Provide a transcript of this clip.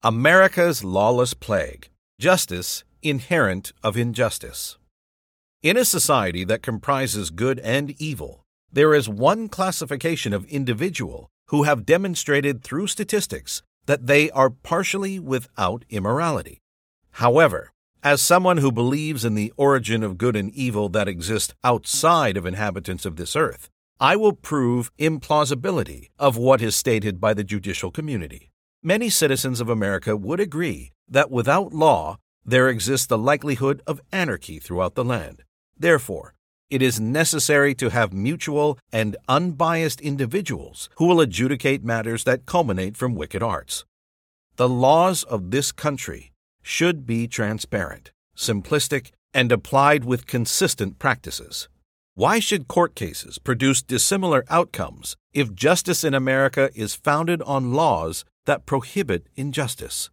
America's Lawless Plague. Justice Inherent of Injustice. In a society that comprises good and evil, there is one classification of individual who have demonstrated through statistics that they are partially without immorality. However, as someone who believes in the origin of good and evil that exist outside of inhabitants of this earth, I will prove implausibility of what is stated by the judicial community. Many citizens of America would agree that without law, there exists the likelihood of anarchy throughout the land. Therefore, it is necessary to have mutual and unbiased individuals who will adjudicate matters that culminate from wicked arts. The laws of this country should be transparent, simplistic, and applied with consistent practices. Why should court cases produce dissimilar outcomes if justice in America is founded on laws that prohibit injustice?